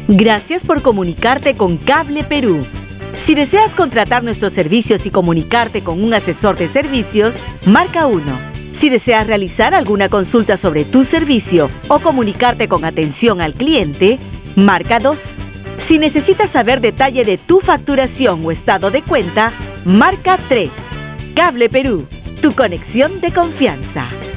Gracias por comunicarte con Cable Perú. Si deseas contratar nuestros servicios y comunicarte con un asesor de servicios, marca 1. Si deseas realizar alguna consulta sobre tu servicio o comunicarte con atención al cliente, marca 2. Si necesitas saber detalle de tu facturación o estado de cuenta, marca 3. Cable Perú, tu conexión de confianza.